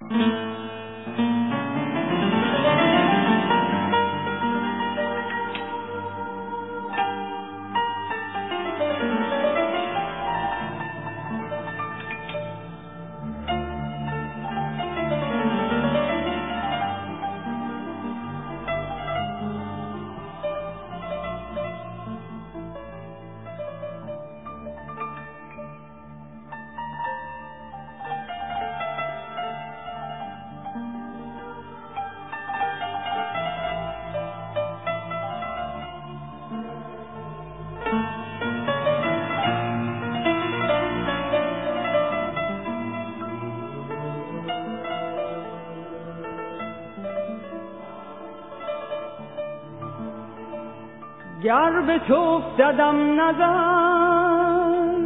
گر به تو افتادم نظر،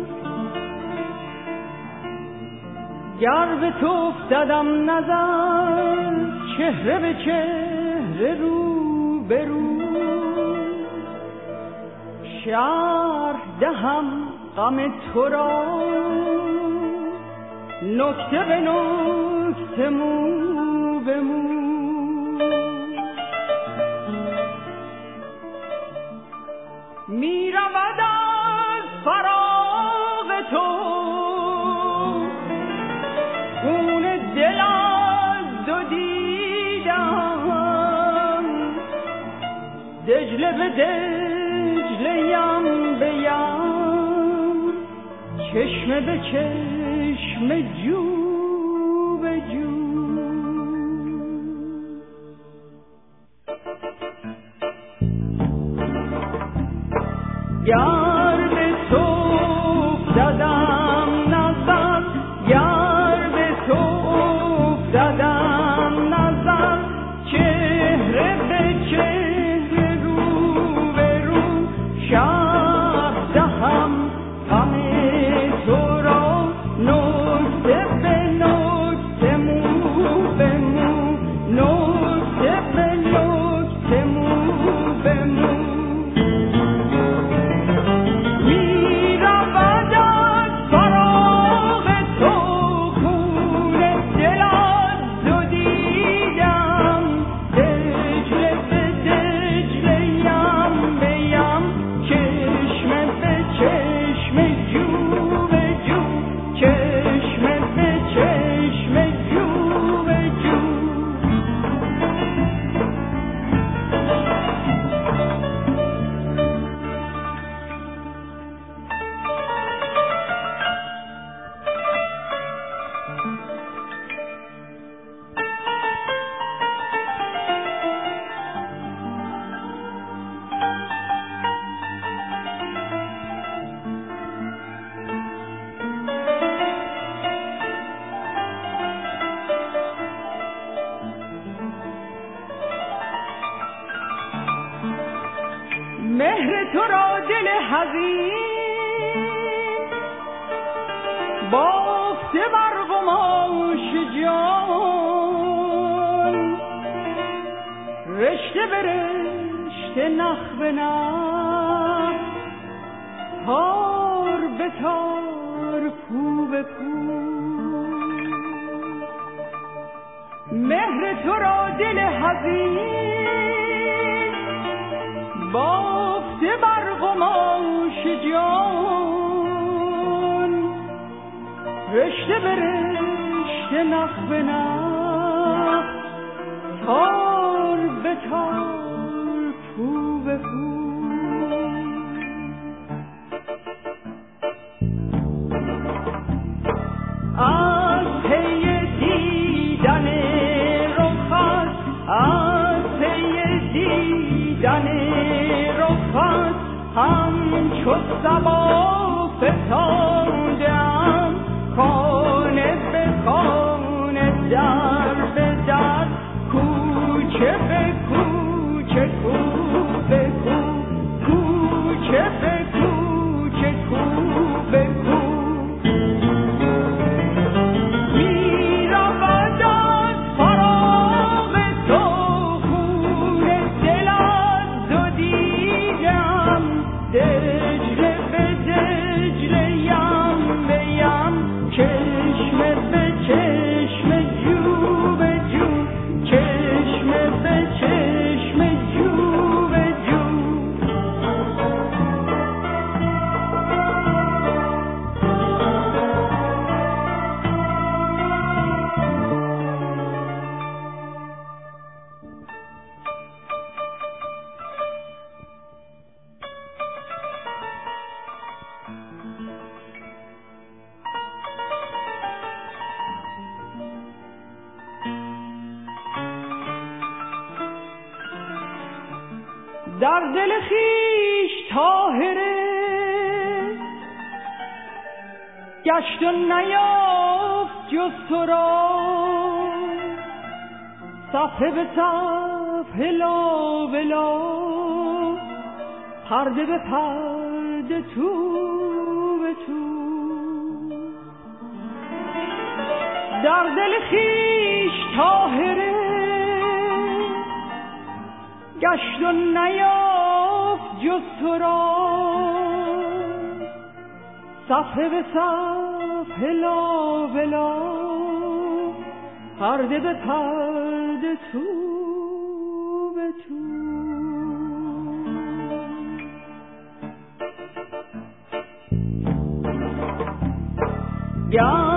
گر به تو افتادم نظر، چهره به چهره رو به رو، شرح دهم غم تو را نکته به نکته، مو به مو. می رود از فراق تو خون دل از دو دیدم، دجله به دجله، یم به یم، چشمه به چشمه، جو به جو. گر به تو افتادم نظر، گر به تو افتادم نظر، چهره به چهره، رو به رو، شرح دهم غم تو را نکته به نکته، مو به مو، نکته به نکته، مو به مو. مهر تو را دل حزین بافته بر قماش جان، رشته به رشته، نخ به نخ، تار به تار، پو به پو. مهر تو را دل حزین بافته بر قماش جان، رشته به رشته، نخ به نخ، تار به تار، پو به پو. از پی دیدن رخت، از پی دیدن رخت، همچو صبا فتادم، خانه به خانه، در به در، کوچه به کوچه، کو به کو، کوچه به کوچه، کو به کو. چشم به چشم، جو در دل خویش طاهره گشت و نیافت جز تو را صفحه به صفحه لا به لا پرده به پرده تو به تو در دل خویش طاهره گشت و نیافت جز تو را صفحه به صفحه لا به لا پرده به پرده تو به تو یا